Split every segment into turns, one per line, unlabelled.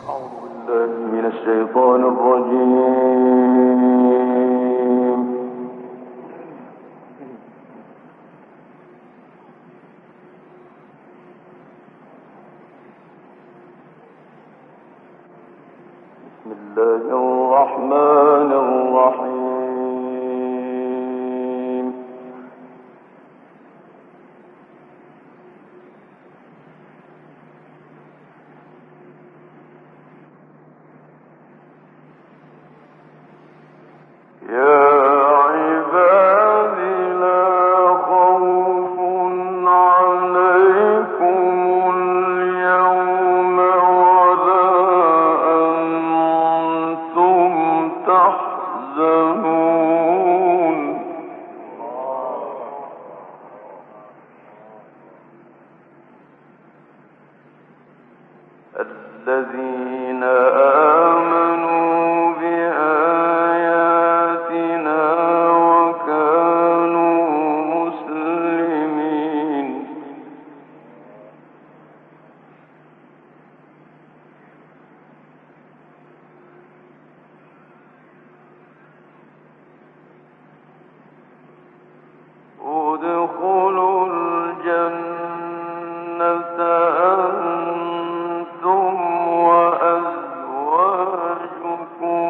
الشيطان الرجيم. بسم الله الرحمن الرحيم. يا عباد لا خوف عليكم اليوم ولا أنتم تحزنون. الذين آمنوا بآياتنا وكانوا مسلمين. ادخلوا الجنة أنتم وأزواجكم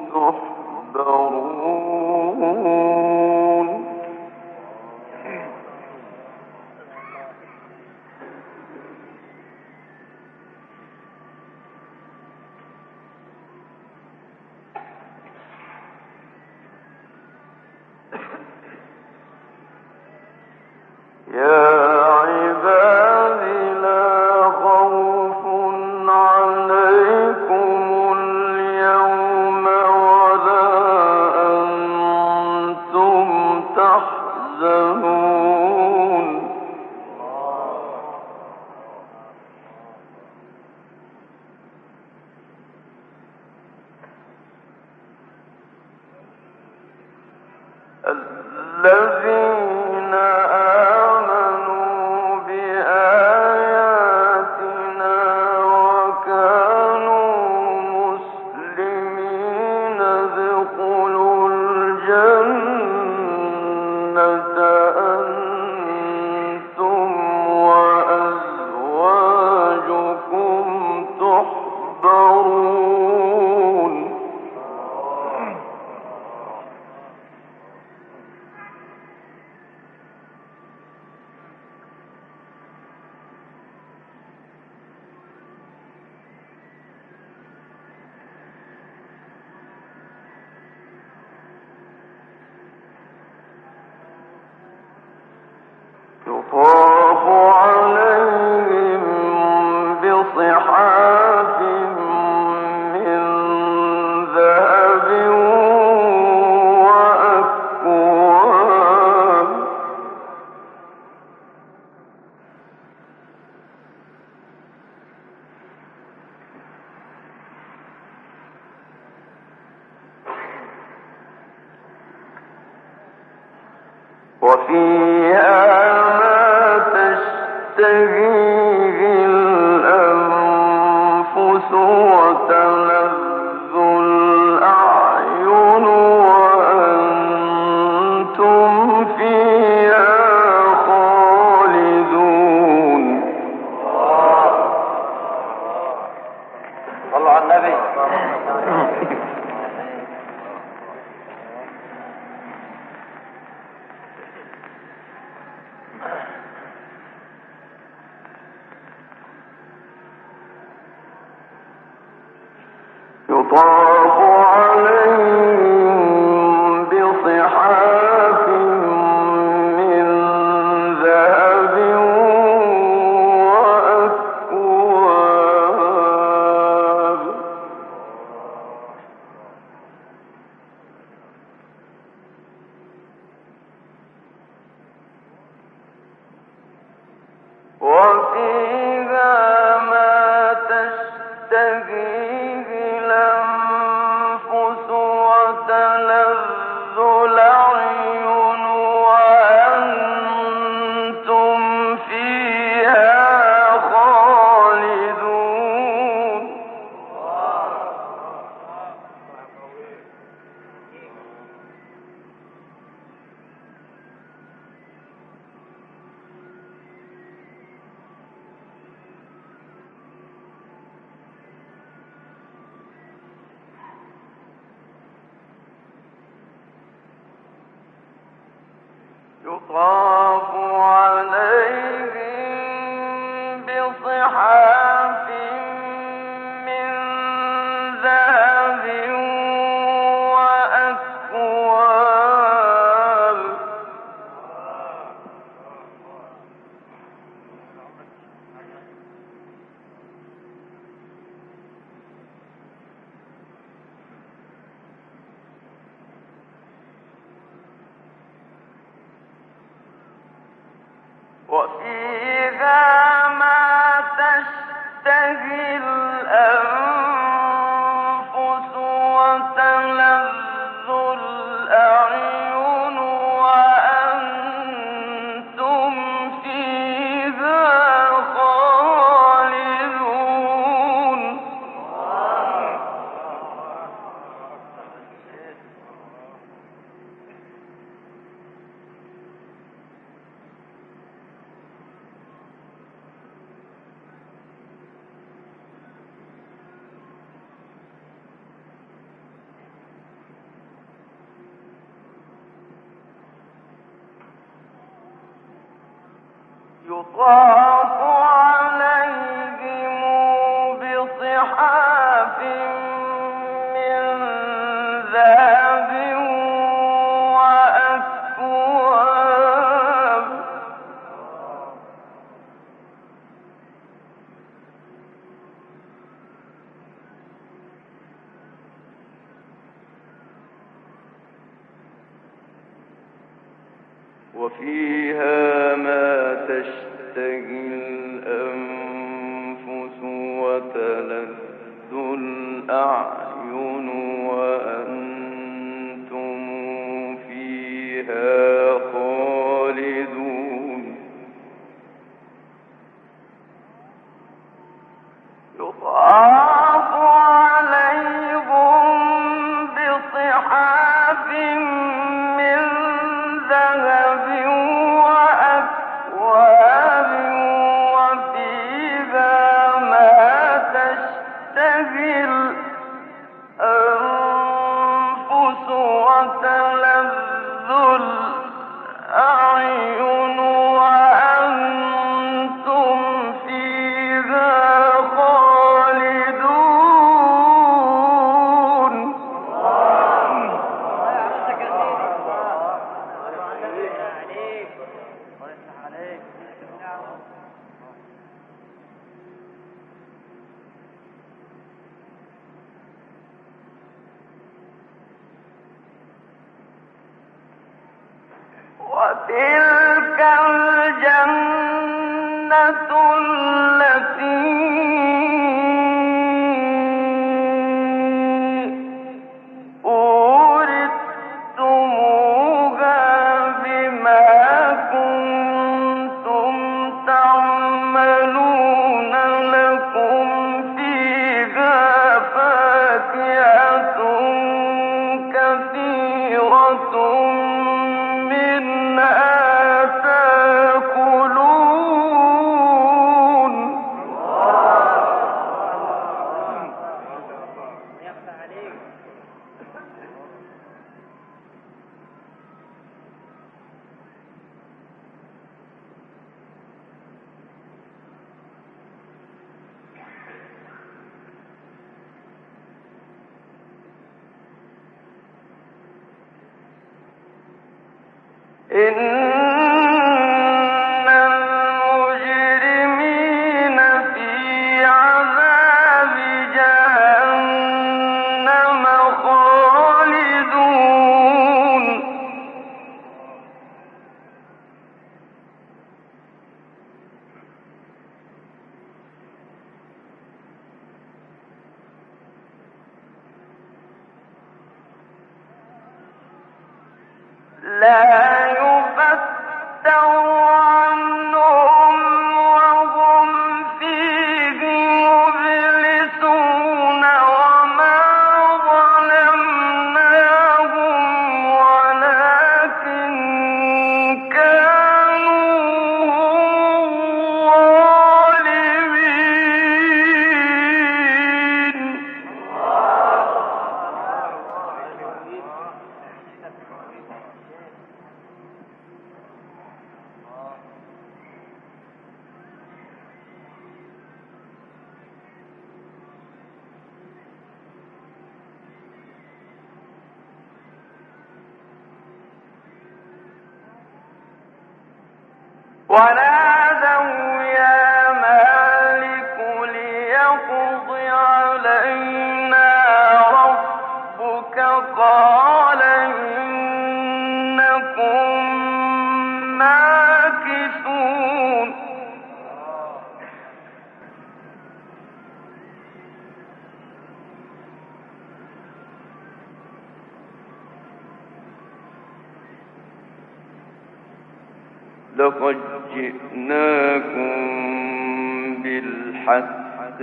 تحبرون. يا عباد لا خوف عليكم اليوم ولا أنتم تحزنون. الذين آمنوا بآياتنا وكانوا مسلمين ادخلوا الجنة أنتم وأزواجكم تحبرون. يطاف عليهم بصحاف من ذهب وأكواب. وفيها تشتهيه الأنفس وتلذ الأعين وأنتم فيها خالدون. صلوا على النبي. يطاف عليهم بصحاف من ذهب وأكواب. وفيها ما تشتهيه الأنفس وتلذ الأعين وأنتم فيها خالدون. يطاف عليهم بصحاف من ذهب وأكواب وفيها ما تشتهي الأنفس وتلذ الأعين وأنتم فيها خالدون يطاف عليهم بصحاف من ذهب وأكواب وفيها ما تشتهي الأنفس وتلذ الأعين وأنتم فيها خالدون يطاف عليهم بصحاف من ذهب وأكواب وفيها ما تشتهي الأنفس وتلذ الأعين وأنتم فيها خالدون وتلك الجنة التي أورثتموها بما كنتم تعملون لكم فيها فاكهة كثيرة منها تأكلون إن المجرمين في عذاب جهنم خالدون لا يفتر عنهم وهم فيه مبلسون وما ظلمناهم ولكن كانوا هم الظالمين ونادوا يا مالك ليقض علينا ربك قال إنكم ماكثون لقد جئناكم بالحق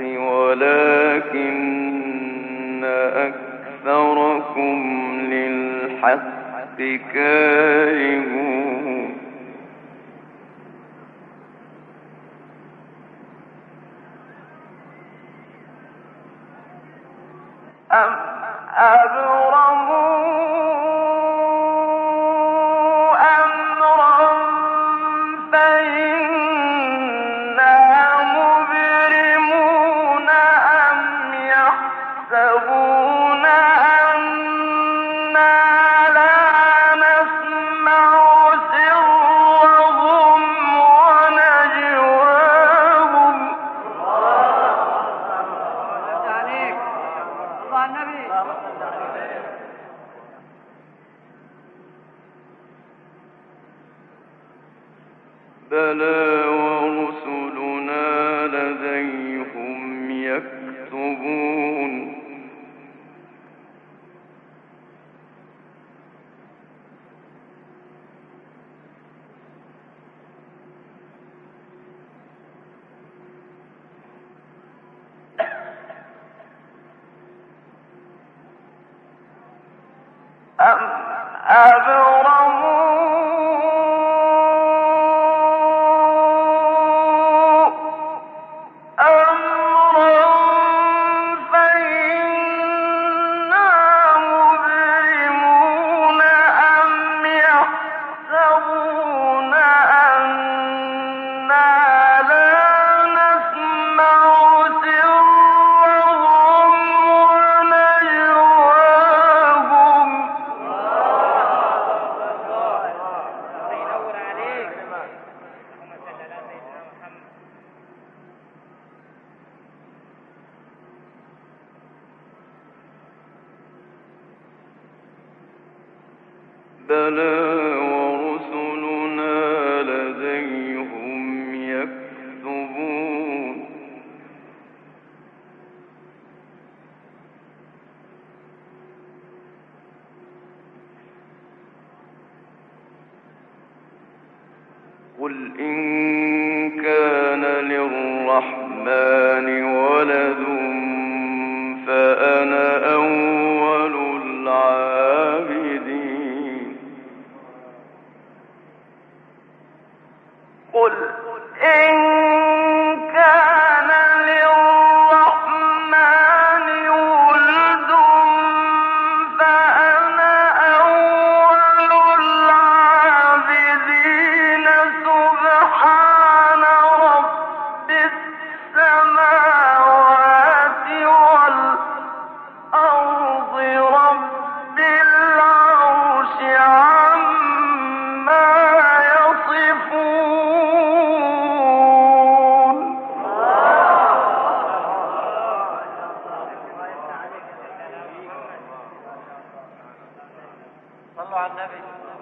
ولكن أكثركم للحق كارهون أم أبرموا بلى ورسلنا لديهم يكتبون أم أبرموا بلى ورسلنا لديهم يكتبون قل إن كان للرحمن ولد فأنا أول العابدين قل إن كان للرحمن ولد فأنا أول العابدين سبحان رب السماوات والأرض رب العرش عما يصفون صلوا على النبي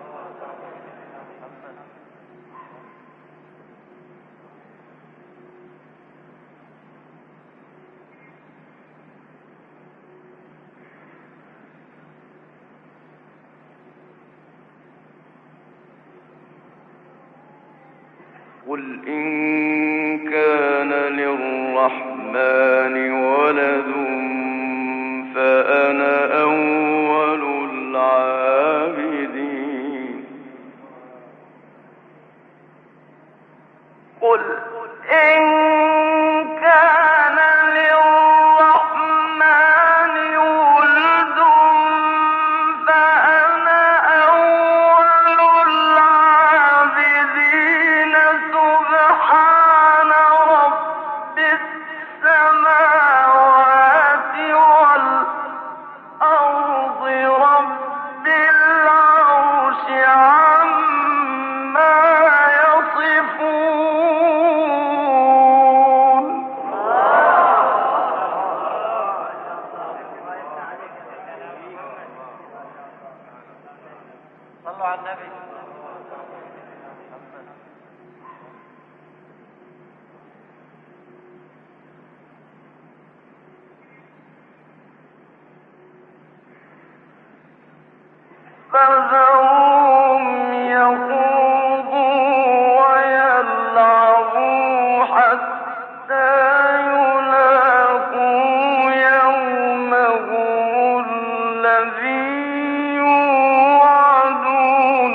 قل إن كان للرحمن ولد فأنا أول العابدين قل إن كان للرحمن ولد فأنا أول العابدين سبحان فذرهم يخوضوا ويلعبوا حتى يلاقوا يومهم الذي يوعدون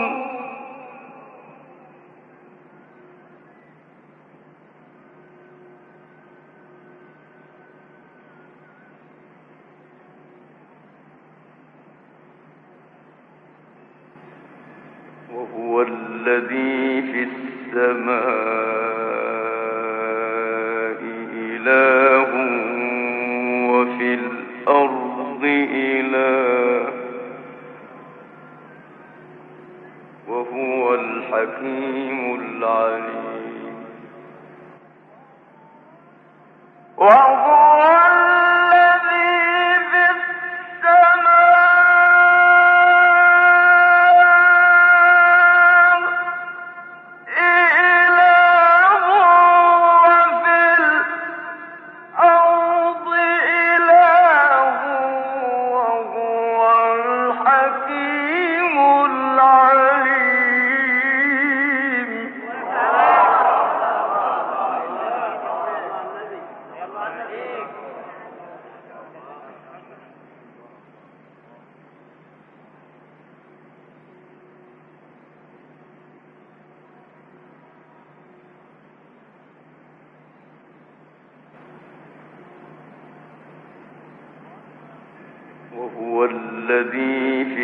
وهو الذي في السماء إله وفي الأرض إله وهو الحكيم العليم وهو الذي في السماء إله وفي الأرض إله وهو الحكيم العليم وهو الذي في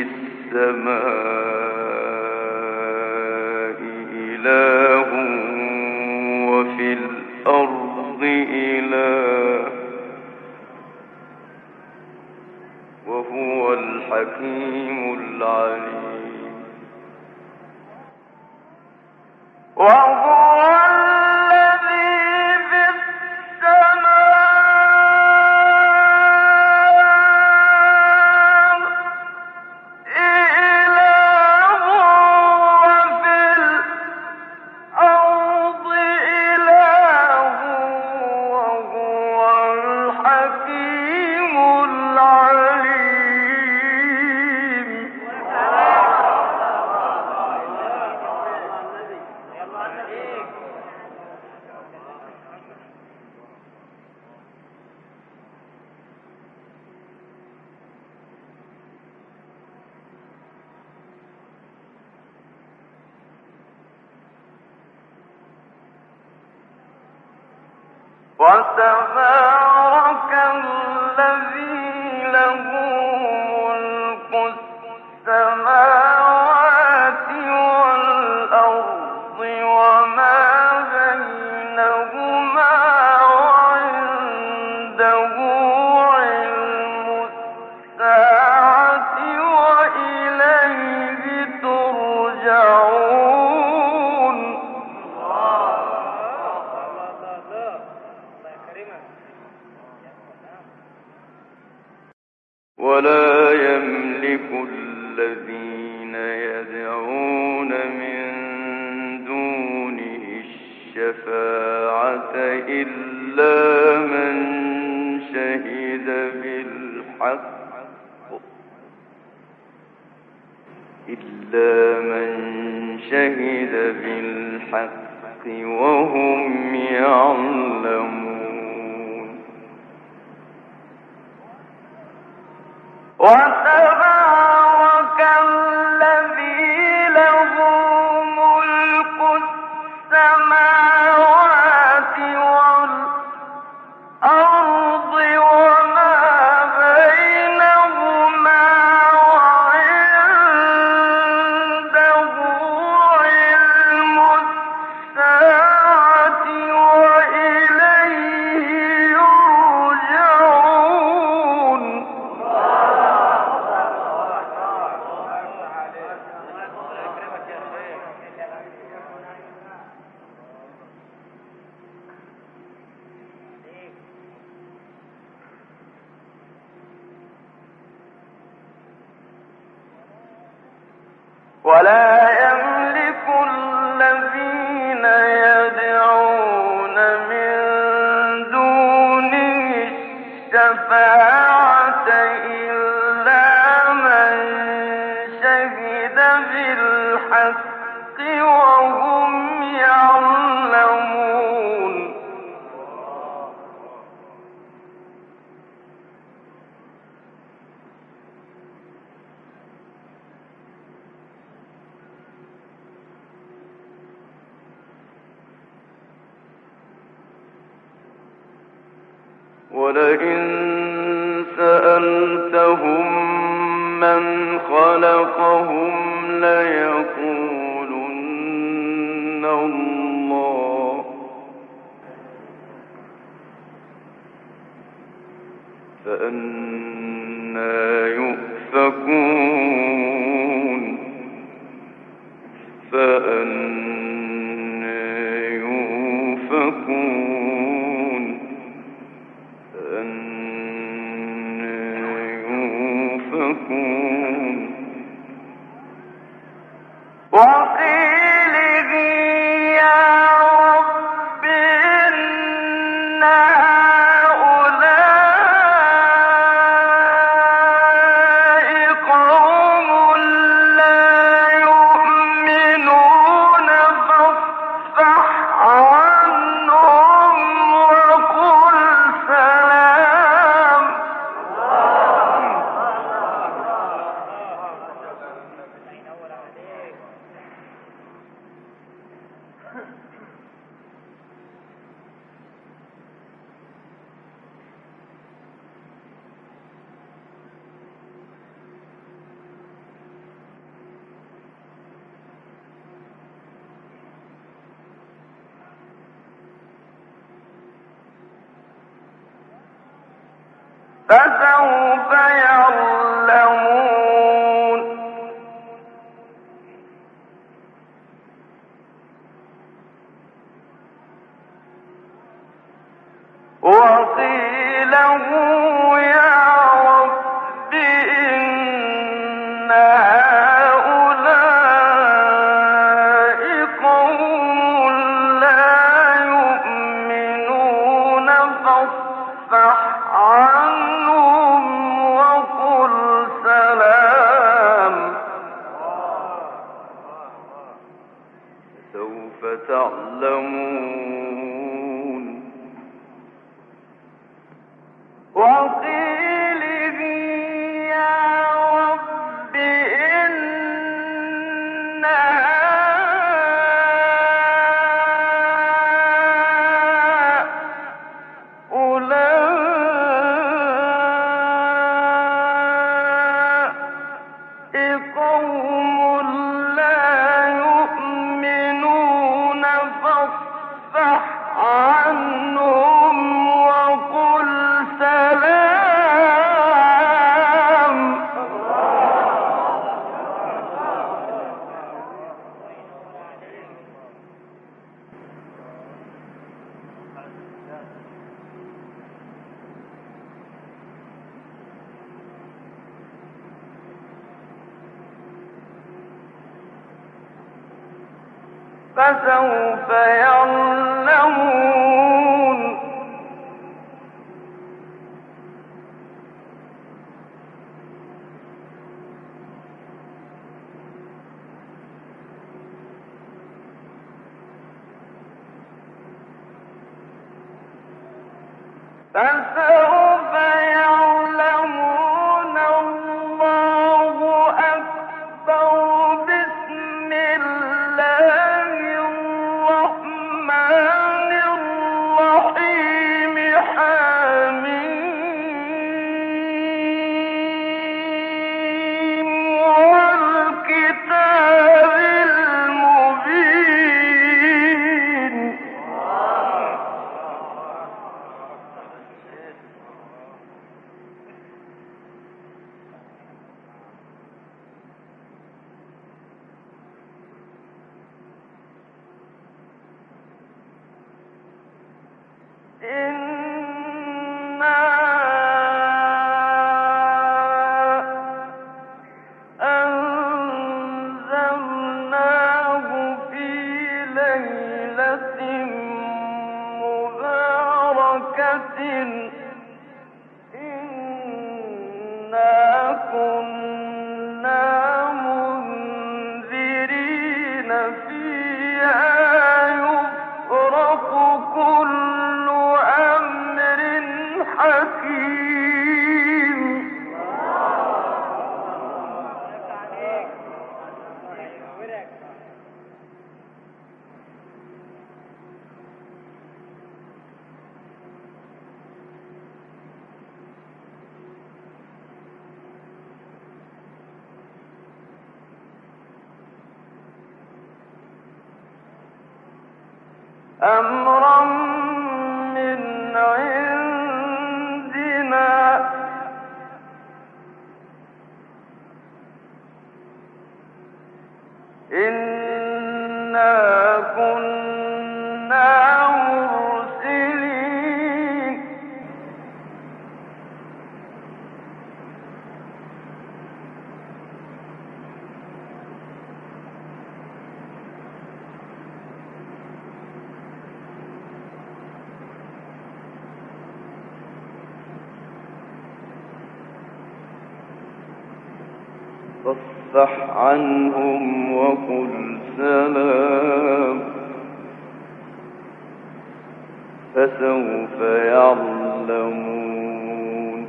السماء إله وفي الأرض إله وهو الحكيم العليم وهو الذي في السماء إله وفي الأرض إله وهو الحكيم العليم وتبارك الذي له ملك السماوات والأرض وما بينهما وعنده علم الساعة وإليه ترجعون ولا يملك الذين يدعون من دونه الشفاعة إلا من شهد بالحق وهم يعلمون وتبارك الذي له ملك السماوات والأرض وما بينهما وعنده علم الساعة وإليه يرجعون ولا يملك الذين يدعون من دونه الشفاعة إلا من شهد بالحق وهم يعلمون. ولئن سألتهم من خلقهم ليقولن الله فأنى يؤفكون فأنى يؤفكون وقيله يا رب إن هؤلاء قوم لا يؤمنون فاصفح عنهم وقل سلام. فسوف يعلمون. وقيله يا رب إن هؤلاء قوم لا يؤمنون فاصفح عنهم وقل سلام. سوف تعلمون. وقيله يا رب إن هؤلاء قوم لا يؤمنون فاصفح عنهم وقل سلام. فسوف يعلمون. فسوف يعلمون. الله أكبر. بسم الله الرحمن الرحيم. حميم والكتاب المبين. أمرا من عندنا إنا كنا مرسلين فاصفح عنهم وقل سلام فسوف يعلمون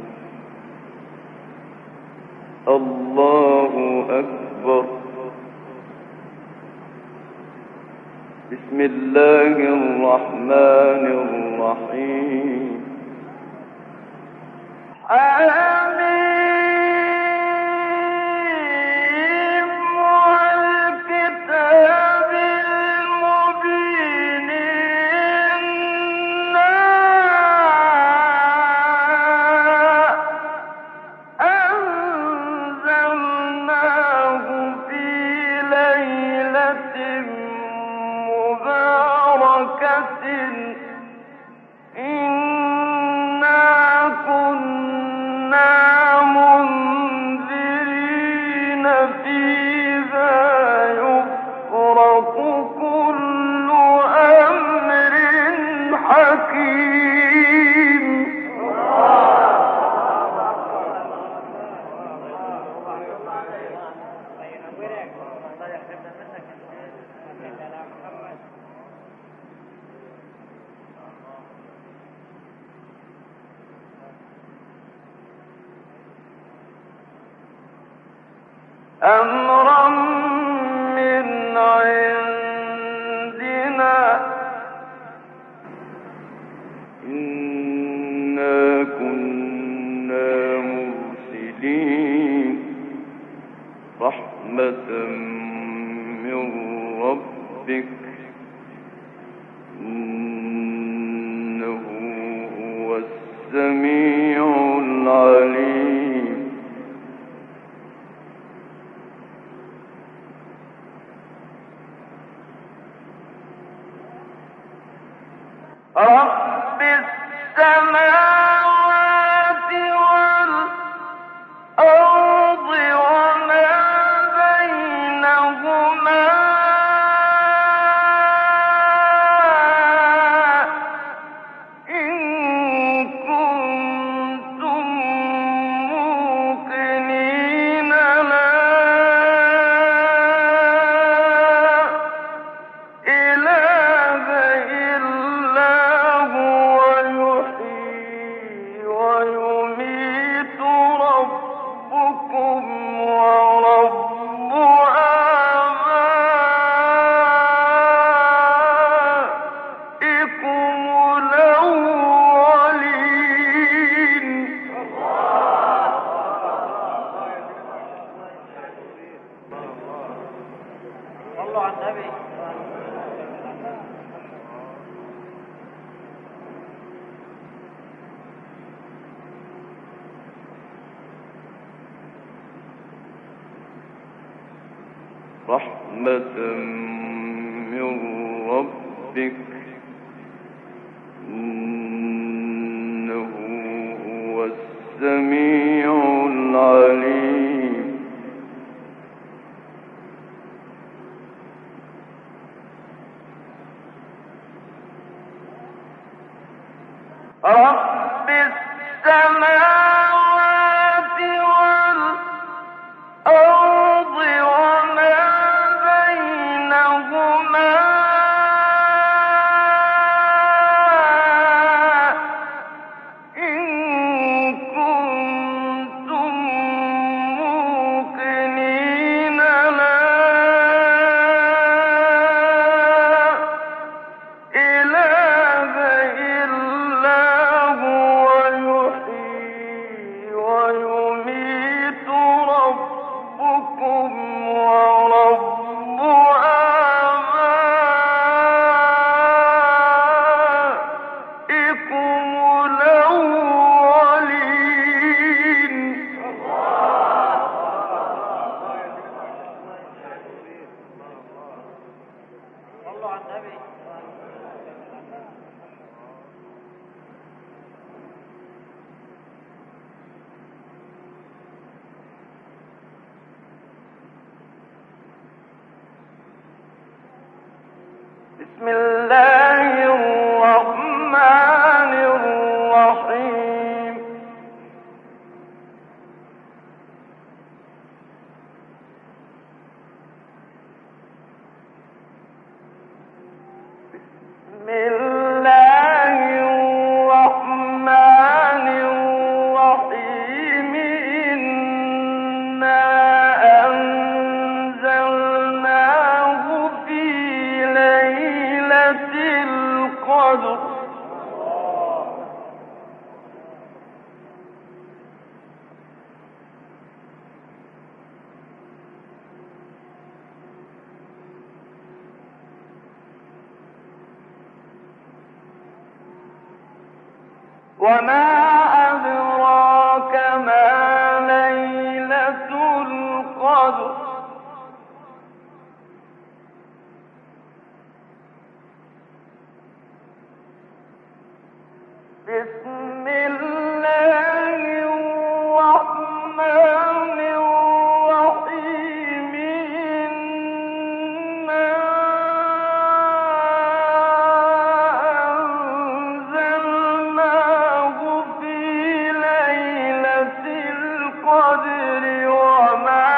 الله أكبر بسم الله الرحمن الرحيم آمين والكتاب المبين إنا أنزلناه في ليلة مباركة إنا كنا منذرين فيها يفرق كل أمر حكيم أمرا من عندنا إنا كنا مرسلين رحمة من ربك إنه هو السميع العليم رب السماوات والأرض وما بينهما إن كنتم موقنين لا إله إلا هو يحيي ويميت ربكم ورب آبائكم الأولين
صلوا على النبي.
رحمة من ربك إنه هو السميع العليم رب السماوات والأرض وما بينهما بسم الله الرحمن الرحيم بسم الله الرحمن الرحيم إنا أنزلناه في ليلة القدر وما أدراك ما ليلة القدر بسم الله الرحمن الرحيم إنا أنزلناه في ليلة القدر وما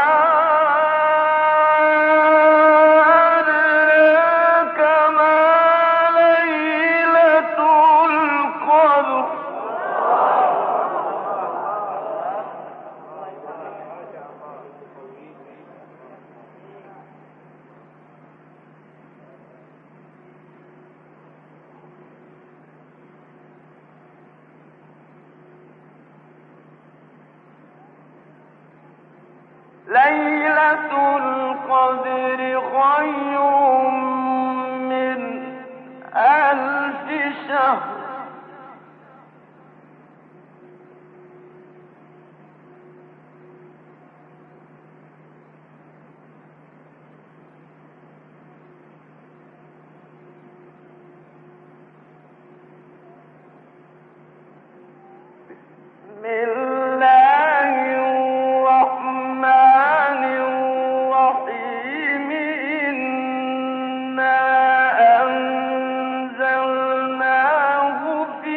أدراك ما ليلة القدر ليلة القدر خير من 1000 شهر بسم الله الرحمن الرحيم إنا أنزلناه في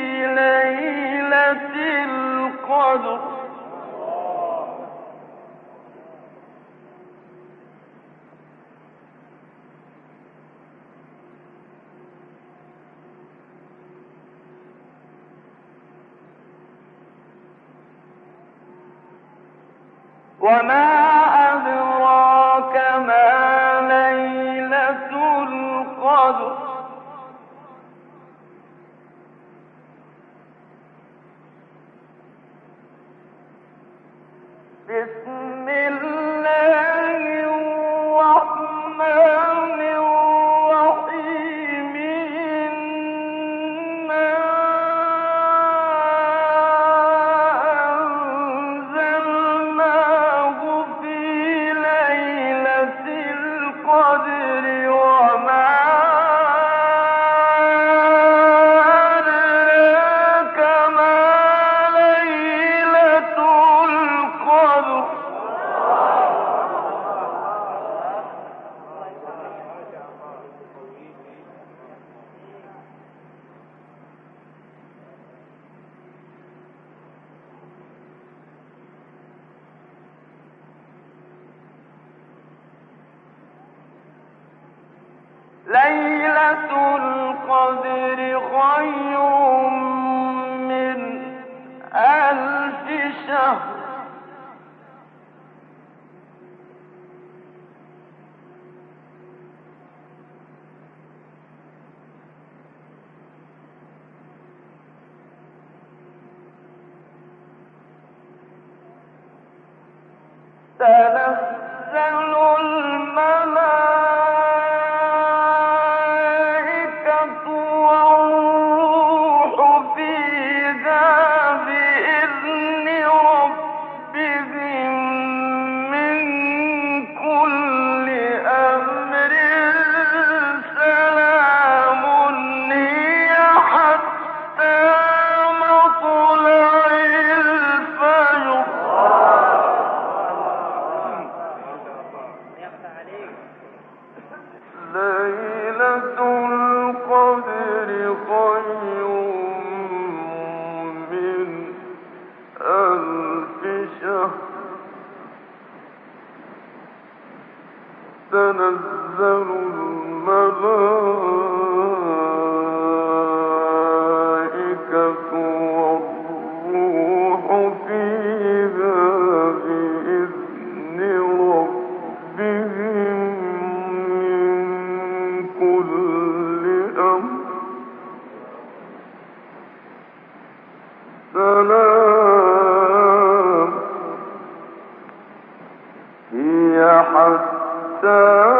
ليلة القدر وما أدراك ما ليلة القدر بسم الله الرحمن الرحيم إنا أنزلناه في ليلة القدر وما أدراك ما ليلة القدر ليلة القدر خير من 1000 شهر تنزل الملائكة والروح فيها بإذن ربهم الشهر تنزل الملائكة والروح فيها بإذن ربهم من كل أمر سلام هي حتى